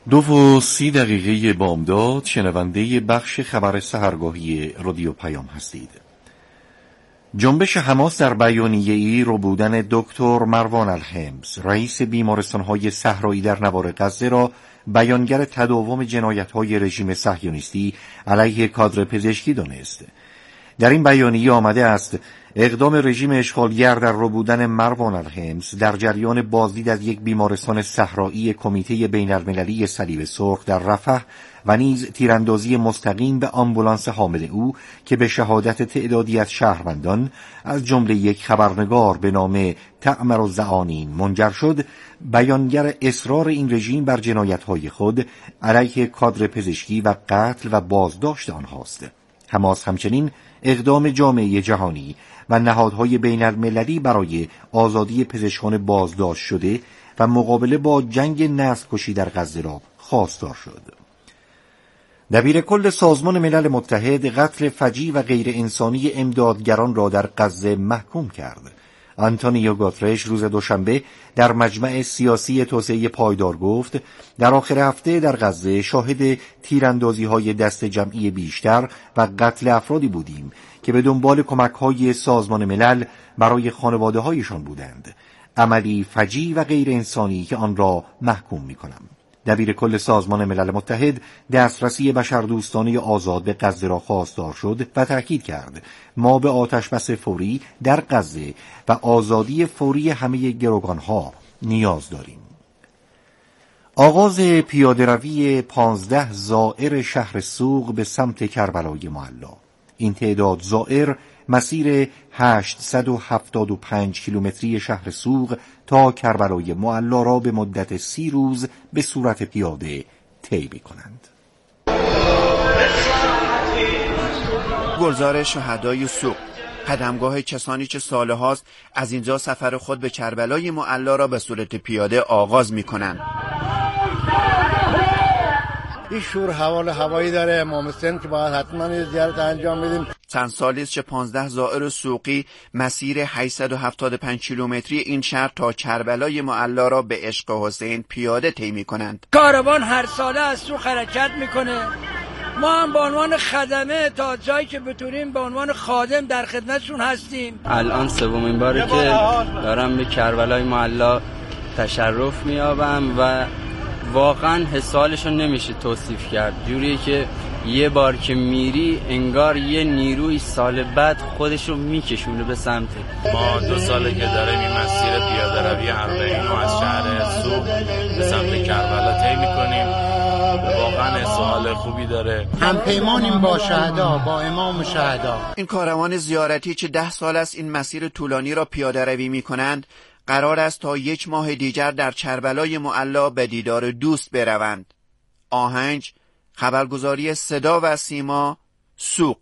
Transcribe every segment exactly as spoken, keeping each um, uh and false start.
دو و سی دقیقه بامداد، شنونده بخش خبر سحرگاهی رادیو پیام هستید. جنبش حماس در بیانیه‌ای ربودن دکتر مروان الحمص، رئیس بیمارستان‌های صحرایی در نوار غزه را بیانگر تداوم جنایت‌های رژیم صهیونیستی علیه کادر پزشکی دانست. در این بیانیه آمده است اقدام رژیم اشغالگر در ربودن مروان الحمص در جریان بازدید از یک بیمارستان صحرایی کمیته بین‌المللی صلیب سرخ در رفح و نیز تیراندازی مستقیم به آمبولانس حامل او که به شهادت تعدادی از شهروندان از جمله یک خبرنگار به نام تعمر الزعانین منجر شد، بیانگر اصرار این رژیم بر جنایت‌های خود علیه کادر پزشکی و قتل و بازداشت آنهاست. حماس همچنین اقدام جامعه جهانی و نهادهای بین المللی برای آزادی پزشکان بازداشت شده و مقابله با جنگ نسل‌کشی در غزه را خواستار شد. دبیر کل سازمان ملل متحد قتل فجیع و غیر انسانی امدادگران را در غزه محکوم کرد. آنتونیو گوترش روز دوشنبه در مجمع سیاسی توسعه پایدار گفت در آخر هفته در غزه شاهد تیراندازی‌های دست جمعی بیشتر و قتل افرادی بودیم که به دنبال کمک‌های سازمان ملل برای خانواده‌هایشان بودند. عملی فجیع و غیر انسانی که آن را محکوم می‌کنم. دبیر کل سازمان ملل متحد دسترسی بشردوستانه آزاد به غزه را خواستار شد و تاکید کرد ما به آتشبس فوری در غزه و آزادی فوری همه گروگانها نیاز داریم. آغاز پیاده‌روی پانزده زائر شهر سوق به سمت کربلای معلی. این تعداد زائر مسیر هشتصد و هفتاد و پنج کیلومتری شهر سوق تا کربلای معلی را به مدت سی روز به صورت پیاده طی می‌کنند. گلزار شهدای سوق، قدمگاه کسانی که سالهاست از اینجا سفر خود به کربلای معلی را به صورت پیاده آغاز می‌کنند. این شور حوال هوایی داره امام حسین که باید حتما زیارت انجام بدیم. چند سالی است که پانزده زائر سوقی مسیر هشتصد و هفتاد و پنج کیلومتری این شهر تا کربلای معلی را به عشق حسین پیاده طی می‌کنند. کاروان هر ساله از سوق حرکت می‌کنه. ما هم به عنوان خدمه تا جایی که بتونیم به عنوان خادم در خدمتشون هستیم. الان سومین باره که دارم به کربلای معلی تشرف می‌یابم و واقعا حسالشو نمیشه توصیف کرد. جوریه که یه بار که میری انگار یه نیروی سال بعد خودشو میکشونه به سمت. ما دو ساله که داریم این مسیر پیاده روی اربعین رو از شهر سوق به سمت کربلا طی میکنیم. واقعا سوال خوبی داره. هم پیمانیم با شهدا، با امام شهدا. این کاروان زیارتی که ده سال است این مسیر طولانی را پیاده روی میکنند، قرار است تا یک ماه دیگر در کربلای معلی به دیدار دوست بروند. آهنج، خبرگزاری صدا و سیما، سوق.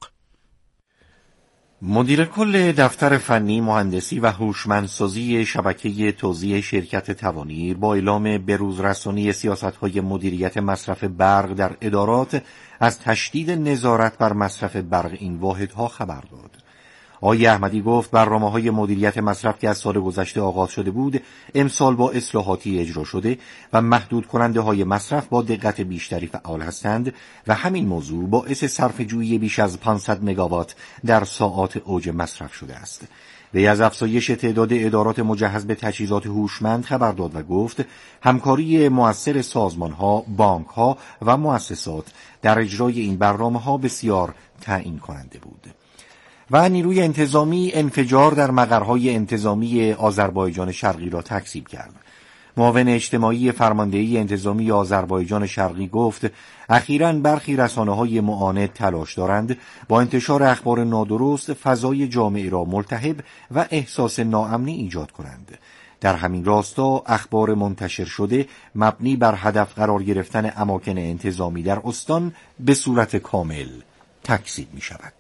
مدیر کل دفتر فنی، مهندسی و هوشمندسازی شبکه توزیع شرکت توانیر با اعلام بروزرسانی سیاست‌های مدیریت مصرف برق در ادارات از تشدید نظارت بر مصرف برق این واحدها خبر داد. آقای احمدی گفت برنامه‌های مدیریت مصرف که از سال گذشته آغاز شده بود امسال با اصلاحاتی اجرا شده و محدود کننده های مصرف با دقت بیشتری فعال هستند و همین موضوع باعث صرفه‌جویی بیش از پانصد مگاوات در ساعات اوج مصرف شده است. وی از افزایش تعداد ادارات مجهز به تجهیزات هوشمند خبر داد و گفت همکاری مؤثر سازمان‌ها، بانک‌ها و مؤسسات در اجرای این برنامه‌ها بسیار تعیین کننده بود. و نیروی انتظامی انفجار در مقرهای انتظامی آذربایجان شرقی را تکذیب کرد. معاون اجتماعی فرماندهی انتظامی آذربایجان شرقی گفت اخیراً برخی رسانه‌های معاند تلاش دارند با انتشار اخبار نادرست فضای جامعه را ملتهب و احساس ناامنی ایجاد کنند. در همین راستا اخبار منتشر شده مبنی بر هدف قرار گرفتن اماکن انتظامی در استان به صورت کامل تکذیب می شود.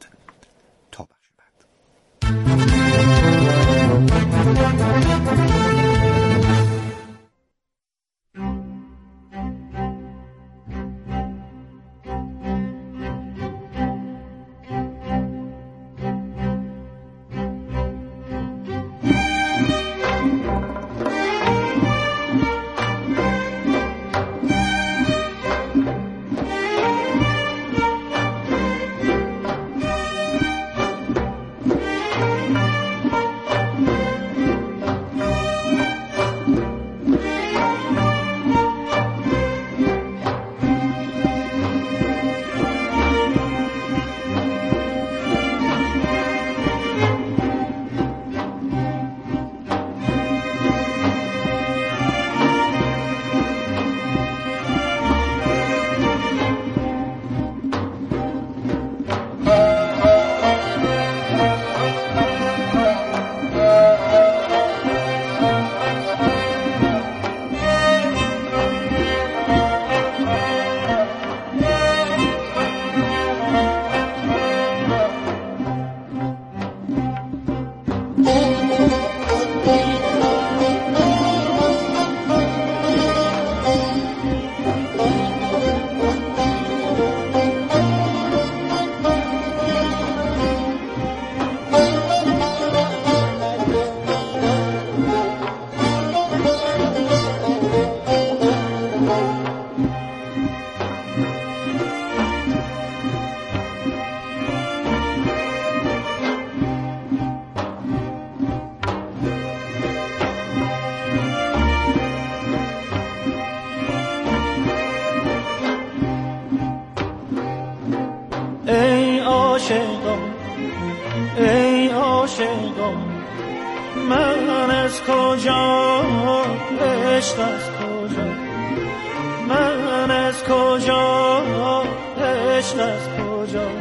کجا عشق از کجا من از کجا عشق از کجا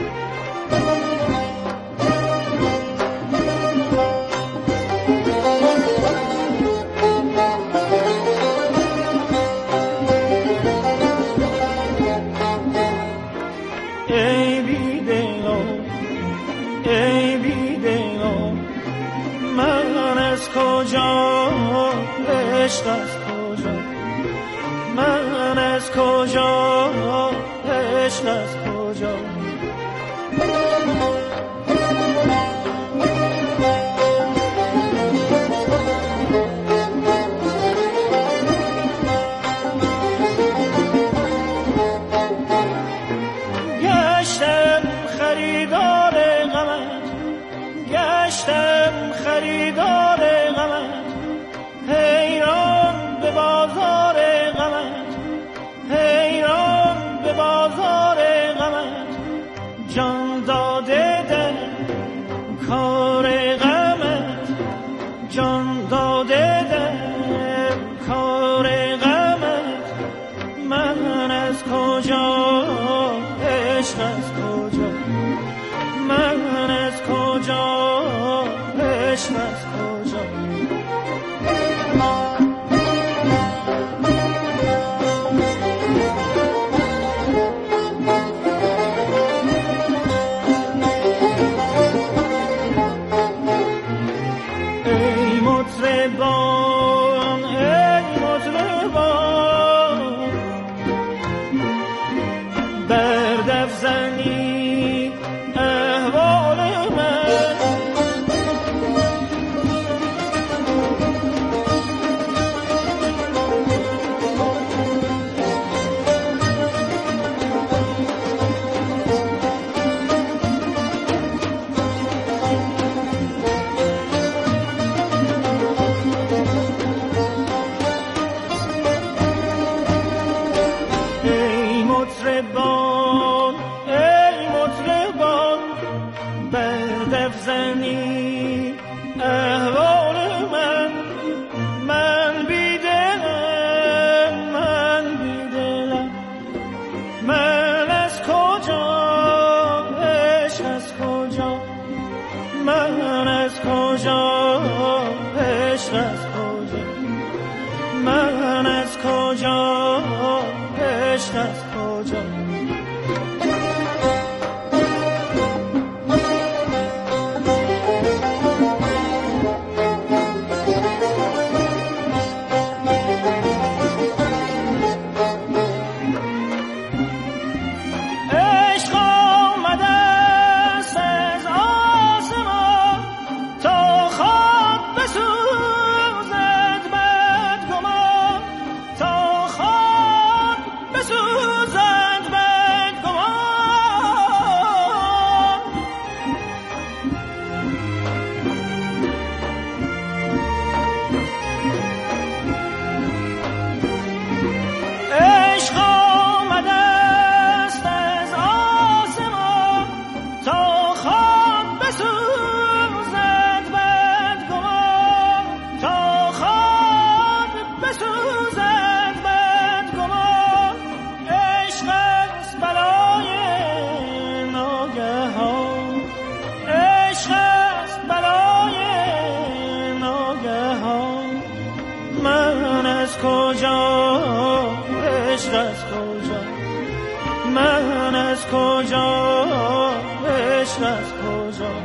ای بی دلا ای بی دلا من از کجا عشق از کجا من از کجا عشق از کجا گشتم خریدار غمت گشتم خریدار غمت حیران به بازار غمت حیران به بازار غمت جان داده در کار غمت جان داده در کار غمت من از کجا عشق از کجا من از کجا عشق از کجا ای مطربان ای مطربان بردف زنی احوال من ای مطربان ای مطربان بردف زنی احوال من من بیدلم من بیدلم من از کجا عشق از کجا من از کجا عشق از کجا من از کجا عشق از کجا عشق آمده است از آسمان تا خواب بسوزد بدگمان تا خواب بسوزد بدگمان عشق آمده است از آسمان تا خواب بسوزد بدگمان تا خواب بسوزد بدگمان عشق است بلای ناگهان عشق است بلای ناگهان من از کجا عشق از کجا من از کجا عشق از کجا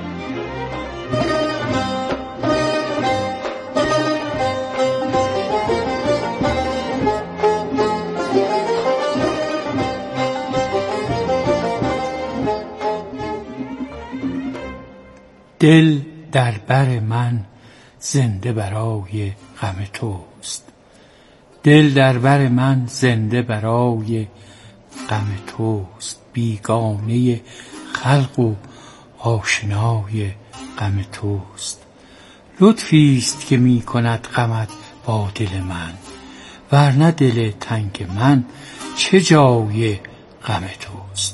دل در بر من زنده برای غم توست دل در بر من زنده برای غم توست بیگانه خلق و آشنای غم توست لطفی است که می کند غمت با دل من ورنه دل تنگ من چه جای غم توست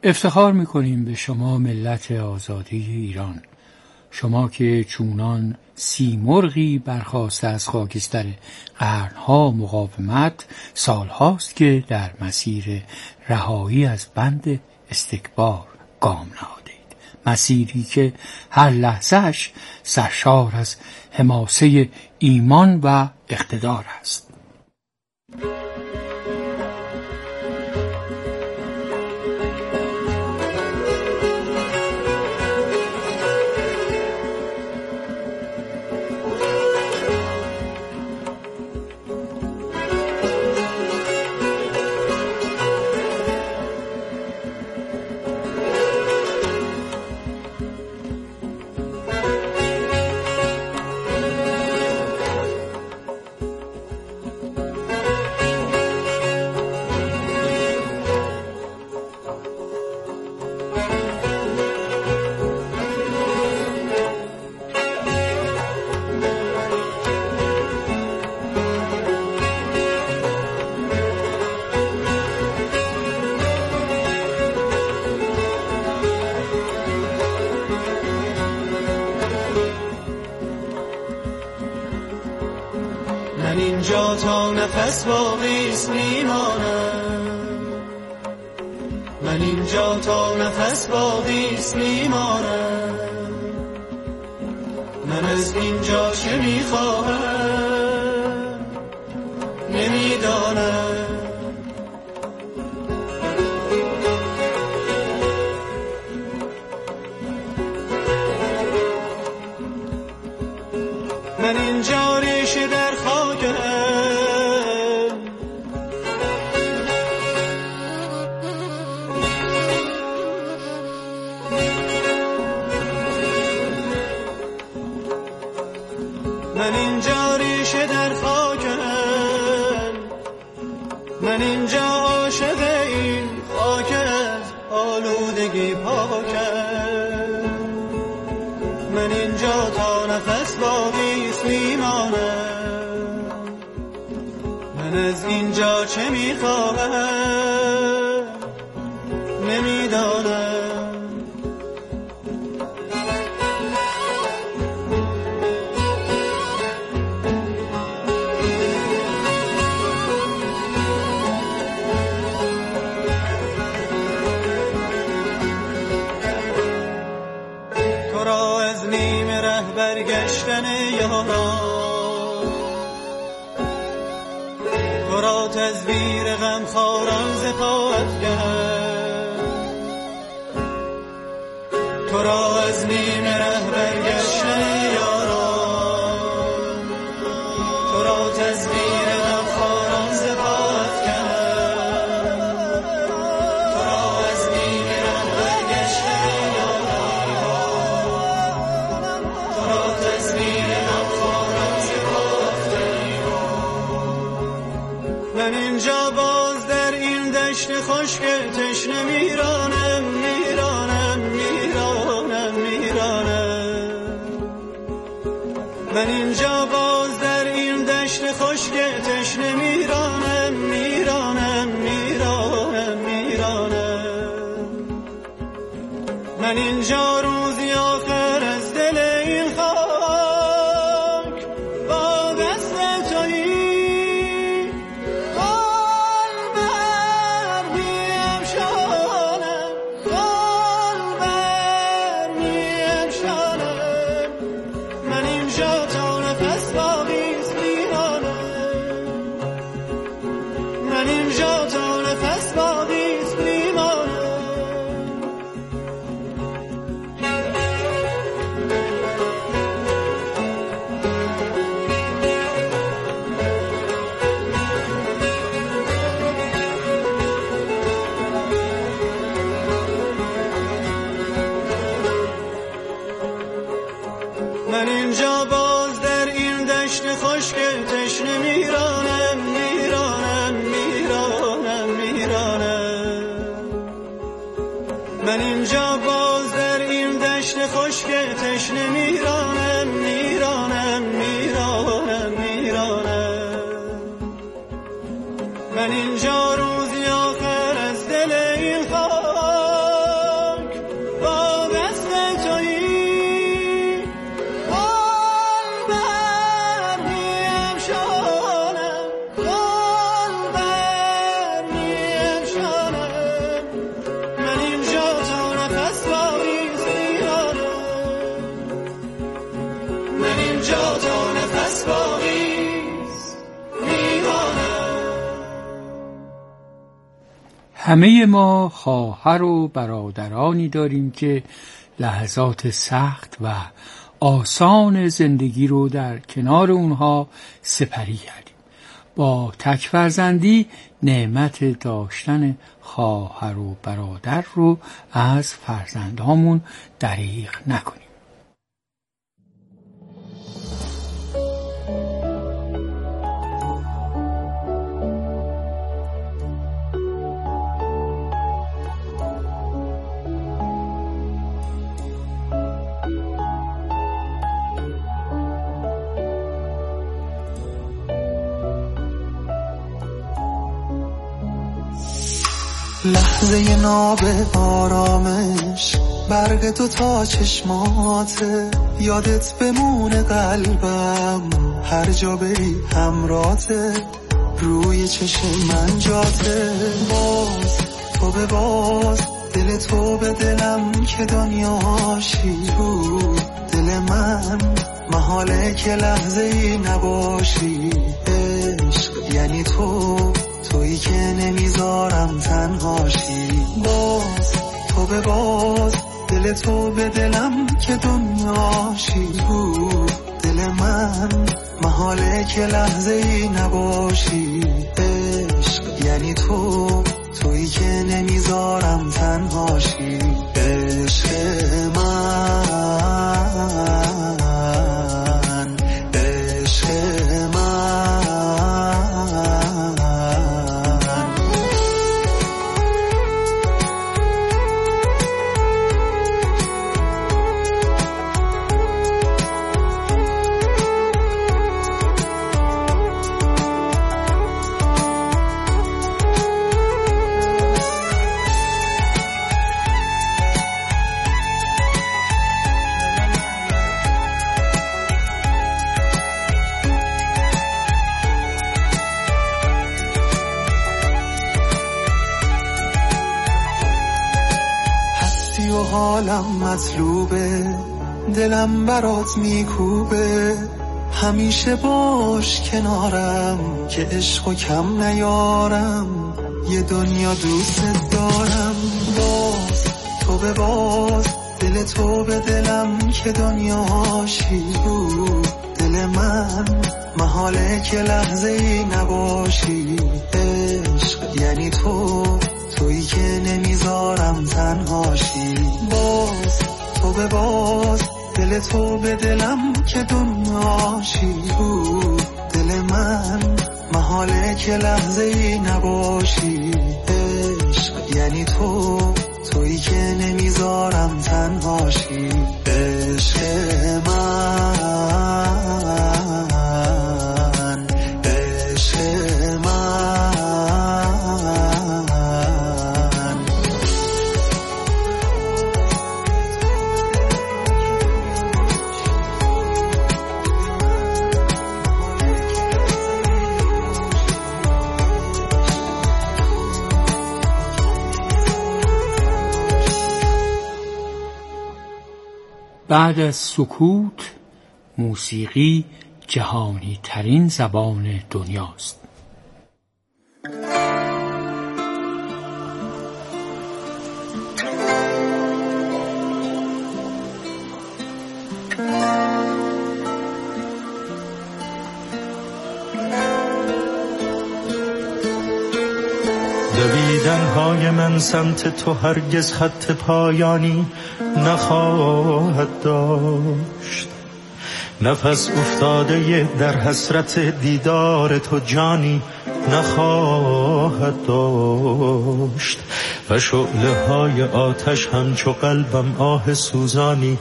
افتخار میکنیم به شما ملت آزاده ایران، شما که چونان سیمرغی برخاسته از خاکستر قرنها مقاومت، سالهاست که در مسیر رهایی از بند استکبار گام نهادید، مسیری که هر لحظهش سرشار از حماسه ایمان و اقتدار است. من اینجا تا نفس باقیست میمانم، من اینجا تا نفس باقیست میمانم، من از اینجا چه میخواهم نمیدانم. من اینجا ریشه در خاکم، من اینجا ریشه در خاکم، من اینجا عاشق این خاک از آلودگی پاکم، من اینجا تا نفس باقیست میمانم، من از اینجا چه میخواهم نمیدانم. تو را از نیم ره برگشتن یاران، تو را تزویر غمخواران ز پا افکند، تو را از نیم ره برگشتن یاران، تو را تزویر غمخواران ز پا افکند، تو را از نیم ره برگشتن من اینجا باز در این دشت خشک تشنه میرانم میرانم میرانم میرانم، من اینجا باز در این دشت خشک تشنه میرانم میرانم میرانم میرانم، من اینجا روزی آخر از دل این خاک با دست تویی من اینجا باز در این دشت خشک تشنه میرانم میرانم میرانم میرانم، من اینجا باز در این دشت خشک تشنه میرانم میرانم میرانم میرانم، من اینجا روزی آخر از دل این خاک همه ما خواهر و برادرانی داریم که لحظات سخت و آسان زندگی رو در کنار اونها سپری کردیم. با تک فرزندی نعمت داشتن خواهر و برادر رو از فرزندهامون دریغ نکنیم. لحظه ناب آرامش، برگ تو تا چشماته، یادت بمونه قلبم، هر جا بری همراته، روی چشم من جاته. باز تو به باز، دل تو به دلم که دنیاشی، تو دل من محاله که لحظه ای نباشی. عشق یعنی تو، تویی که نمیذارم تنهاشی. باز تو به باز، دل تو به دلم که دنیاشی، تو دل من محاله که لحظه ای نباشی. عشق یعنی تو، تویی که نمیذارم تنهاشی. عشق من، عشق من. حالم مطلوبه، دلم برات میکوبه، همیشه باش کنارم که عشقو کم نیارم، یه دنیا دوست دارم. باز تو به باز، دل تو به دلم که دنیاشی، تو دل من محاله که لحظه ای نباشی. عشق یعنی تو، تویی که نمیذارم تنهاشی. باز تو به باز، دل تو به دلم که دنیاشی، تو دل من محاله که لحظه ای نباشی. عشق یعنی تو، تویی که نمیذارم تنهاشی. عشق من، عشق من. بعد از سکوت، موسیقی جهانی ترین زبان دنیاست. دویدن‌های من سمت تو هرگز خط پایانی نخواهد داشت، نفس افتاده در حسرت دیدار تو جانی نخواهد داشت، و شعله های آتش همچو قلبم آه سوزانی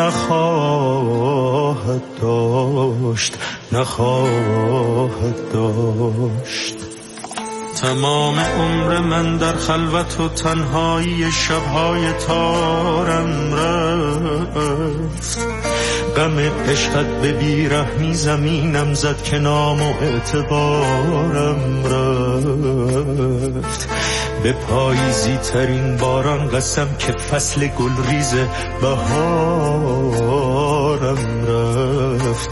نخواهد داشت، نخواهد داشت. تمام عمر من در خلوت و تنهایی شبهای تارم رفت، غم عشقت به بیرحمی زمینم زد که نام و اعتبارم رفت. به پاییزی ترین باران قسم که فصل گلریز بهارم رفت،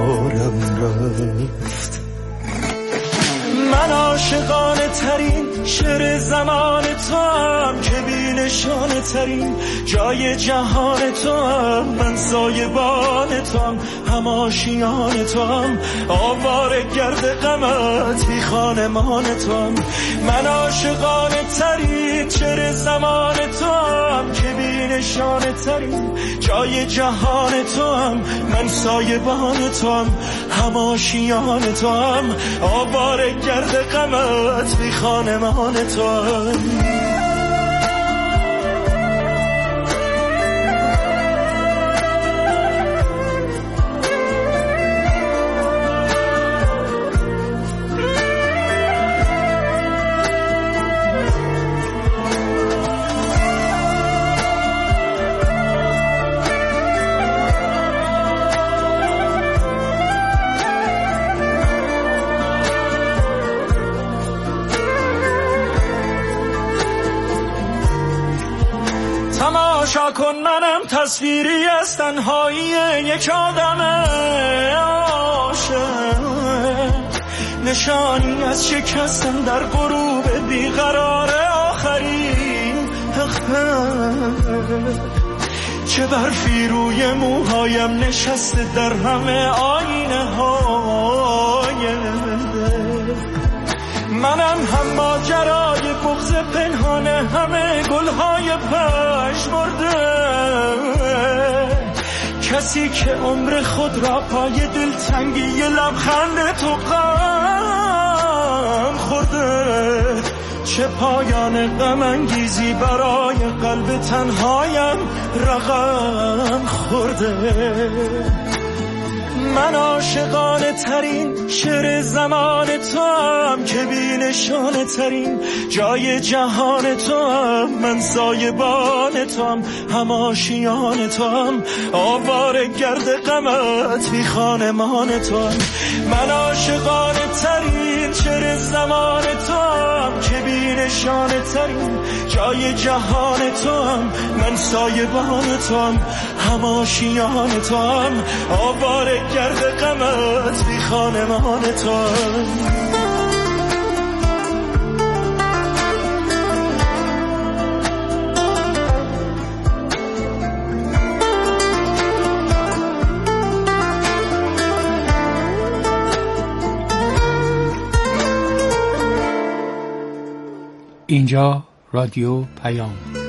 بهارم رفت. من عاشقانه ترین شعر زمان تو هم که بی نشانه ترین جای جهان تو هم، من سایبان تو هم، هم آشیان تو هم، آواره گرد غمت بی خانمان تو هم، من عاشقانه ترین شعر زمان تو هم که بی نشانه ترین جای جهان تو هم، من سایبان تو هم، هم آشیان تو هم، آواره گرد غمت بی خانمان تو هم. تماشا کن منم تصویری از تنهایی یک آدم عاشق، نشانی از شکستن در غروب بیقرار آخرین حقیقت، چه برفی روی موهایم نشسته در همه آینه های منم، هم ماجرای بغض پنهان همه گلهای پژمرده، کسی که عمر خود را پای دلتنگی لبخند تو غم خورده، چه پایان غم انگیزی برای قلب تنهایم رقم خورده، من عاشقانه ترین شعر زمان تو هم که بی نشانه ترین جای جهان تو هم، من سایبان تو هم، هم آشیان تو هم، آواره گرد غمت بی خانمان تو هم، من عاشقانه ترین شعر زمان تو هم که بی نشانه ترین جای جهان تو هم، من سایبان تو هم، هم آشیان تو هم، آواره گرد غمت بی خانمان تو هم. اینجا رادیو پیام.